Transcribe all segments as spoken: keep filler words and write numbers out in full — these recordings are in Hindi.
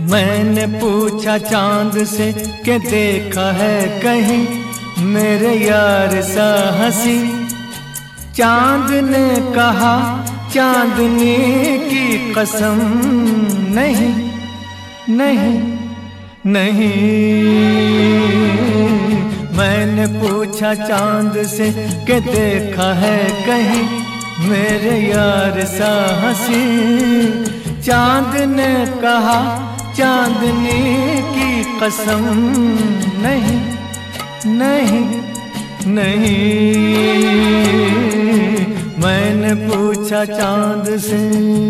मैंने पूछा चांद से कि देखा है कहीं मेरे यार सा हंसी। चांद ने कहा चांदनी की कसम नहीं नहीं नहीं। मैंने पूछा चांद से कि देखा है कहीं मेरे यार सा हंसी। चांद ने कहा चांदनी की कसम नहीं नहीं नहीं। मैंने पूछा चांद से।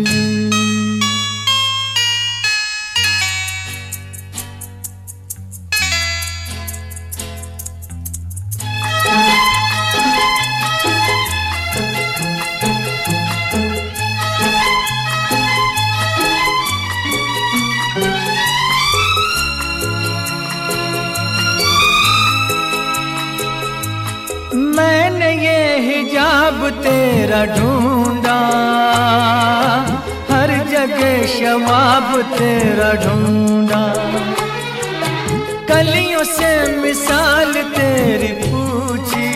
मैंने ये हिजाब तेरा ढूंढा, हर जगह शवाब तेरा ढूंढा। कलियों से मिसाल तेरी पूछी,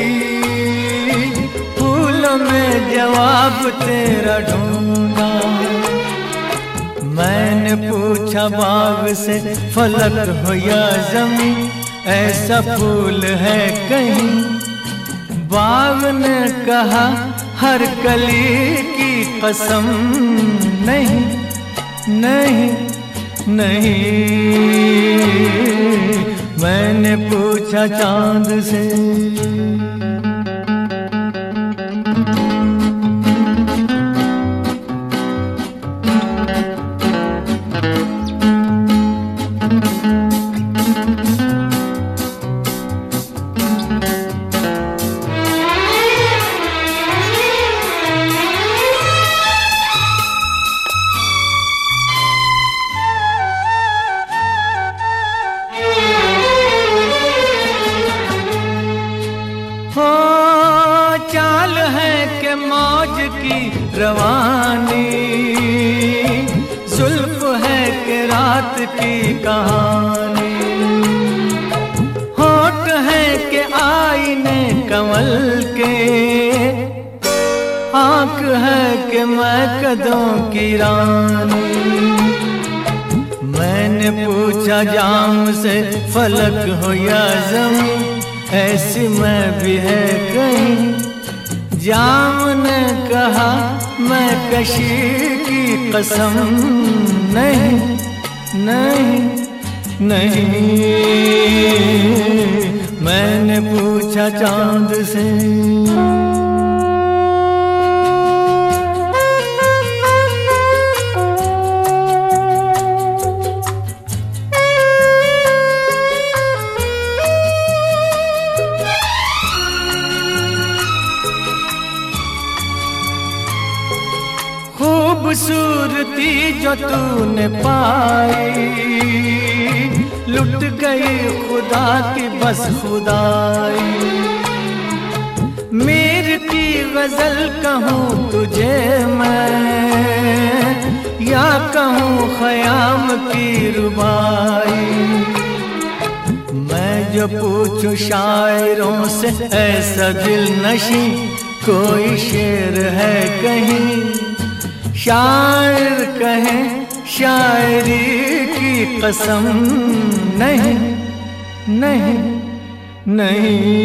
फूलों में जवाब तेरा ढूंढा। मैंने पूछा बाग से फलक हो या ज़मीं, ऐसा फूल है कहीं। बाग ने कहा हर कली की कसम नहीं नहीं नहीं। मैंने पूछा चांद से। चाल है के मौज की रवानी, जुल्फ है के रात की कहानी। होठ है के आईने कमल के, आँख है के मैं कदों की रानी। मैंने पूछा जाम से फलक हो या ज़मीं, ऐसी मैं भी है कहीं। जाम ने कहा मैं कशी की कसम नहीं नहीं नहीं। मैंने पूछा चांद से। खूबसूरती जो तूने पाई, लुट गई खुदा की बस खुदाई। मीर की गजल कहूँ तुझे मैं, या कहूँ ख़याम की रुबाई। मैं जो पूछूं शायरों से ऐसा दिल नशी, कोई शेर है कहीं। शायर कहे शायरी की कसम नहीं नहीं नहीं।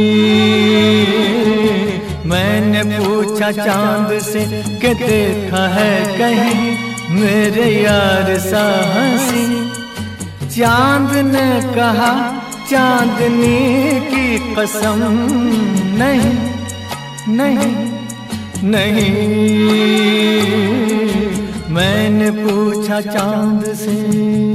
मैंने पूछा चांद से कि देखा है कहीं मेरे यार सा हंसी। चांद ने कहा चांदनी की कसम नहीं नहीं नहीं। मैंने पूछा चांद से।